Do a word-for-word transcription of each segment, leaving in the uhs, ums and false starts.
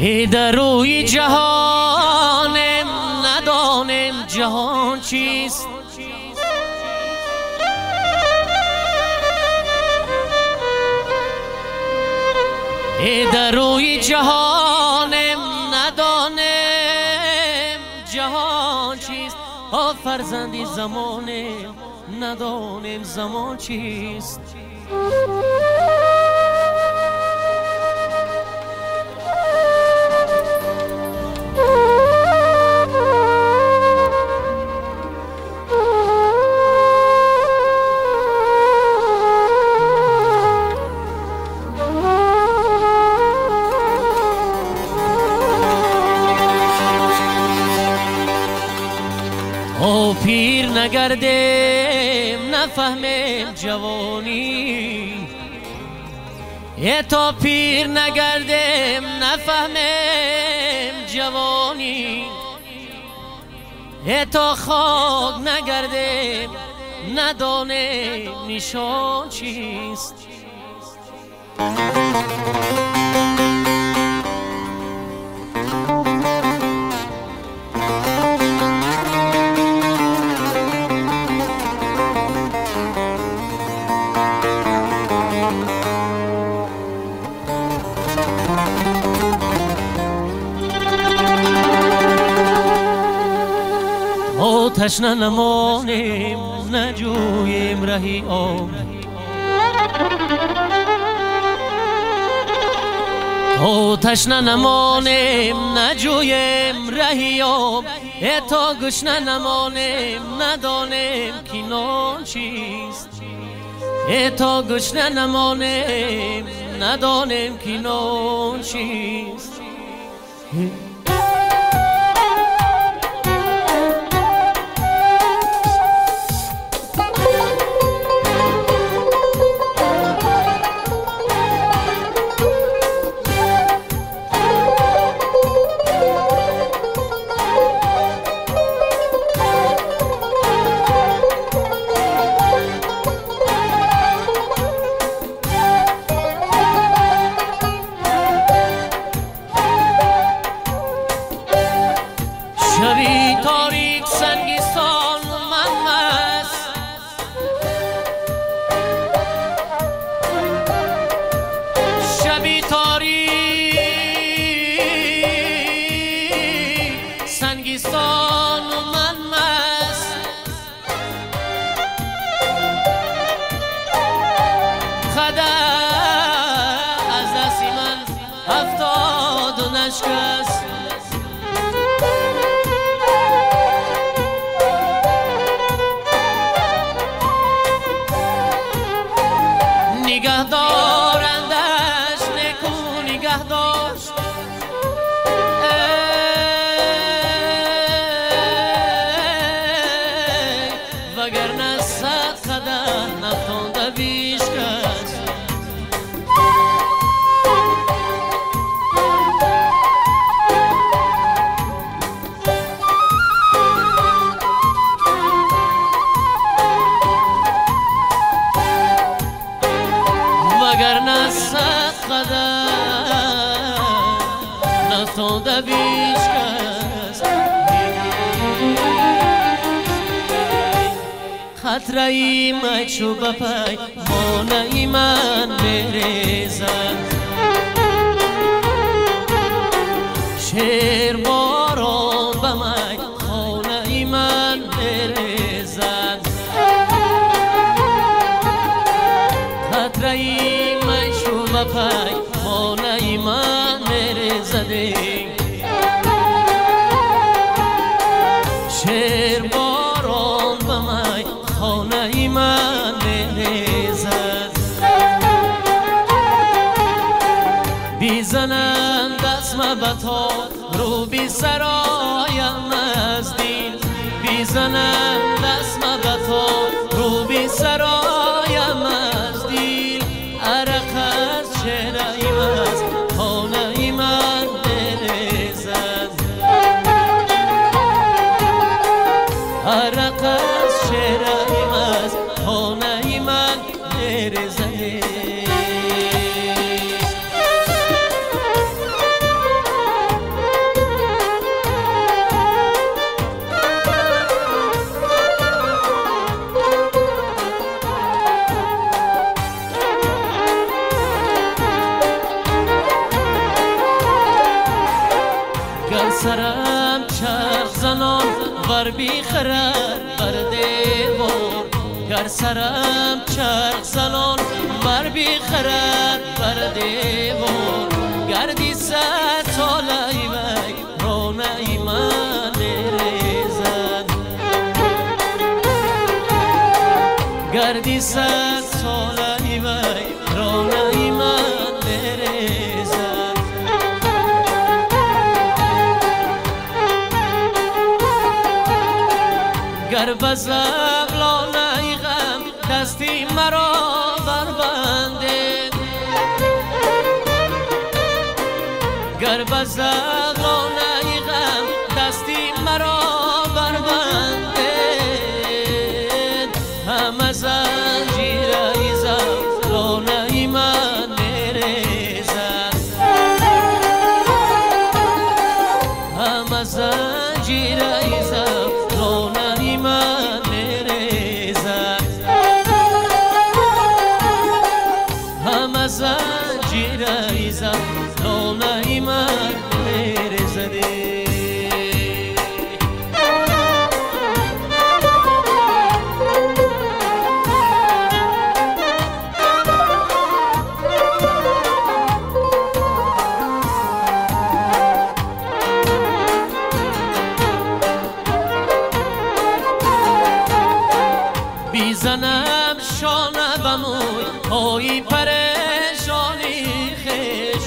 در روی جهانم ندانم جهان چیست. در روی جهانم ندانم جهان چیست. آ فرزندی زمانم ندانم زمان چیست. او پیر نگردم نفهمم جوانی، ای تا پیر نگردم نفهمم جوانی، ای تا خاک نگردم ندانم نشان چیست. او تشنه نمانیم نجویم رهی آب، او تشنه نمانیم نجویم رهی آب، ای تا گشنه نمانیم ندانیم که نان چیست. ای تا گشنه نمانیم ندانیم که نان چیست. شبی تاریک سنگستان من مست، شبی تاریک سنگستان من مست، خدا از دستی من افتاد و نشکست. نگه دارندش نکو نگه داشت، وگرنه صد قدر نتانده بیش کس. وگرنه صد قدر نتانده بیش کس. خطره ای مچو بپای مانه ای من بریزد، شیر باران بمای خانه ای من بریزد. خطره ای مچو بپای مانه ای من بریزد، شیر باران بمای خانه ای من بریزد. بیزنم دست مبتا رو بی سرایم نزدین، بیزنم دست مبتا رو بی سرایم نزدین. عرق از چهره ایم از خانه ای من بریزد، عرق از چهره ایم از خانه ای من بریزد. سرم چرخ زنان ور بی خرد بر دیوار، گر سرم چرخ زنان ور بی خرد بر دیوار، گردی صد ساله وی رانه من ریزد، گردی صد ساله وی رانه من ریزد. گر بزم لانه غم دستی مرا بربنده، گر بزم لانه غم دستی مرا بربنده، همه زنجیر ایزم لانه من میریزد، همه زنجیر ایزم لانه من میریزد، همه زنجیر ایزم لانه من میریزد. بیزنم شانه بموی پای پریشانی خش،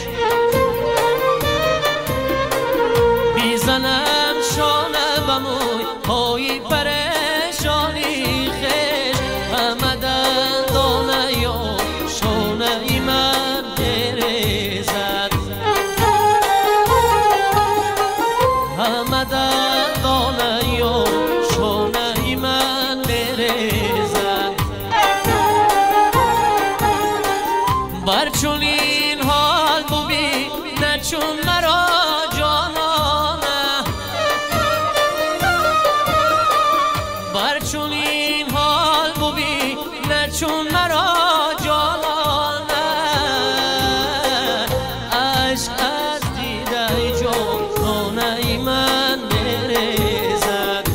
بیزنم شانه بموی پای پریشانی خش، همه دندانه یا شانه من میریزد، همه دندانه یا شانه من میریزد، بر چون این حال ببین نه چون مرا جانانه، بر چون این حال ببین نه چون مرا جانانه، عشق از دیده جانانه من میریزد،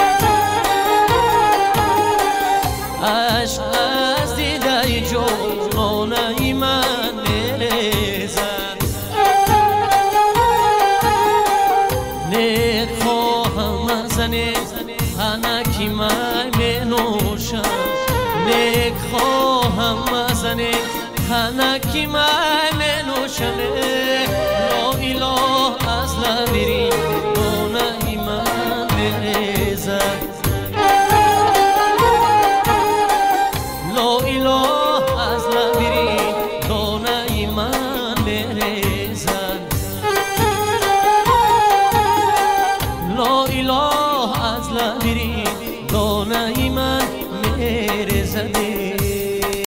عشق از دیده جانانه من میریزد. نیک خواهم زنی هنکی من می نوشم، نیک خواهم زنی هنکی من می نوشم، لا اله از لبیری دانه من میریزد، لا اله از لبیری دانه من میریزد.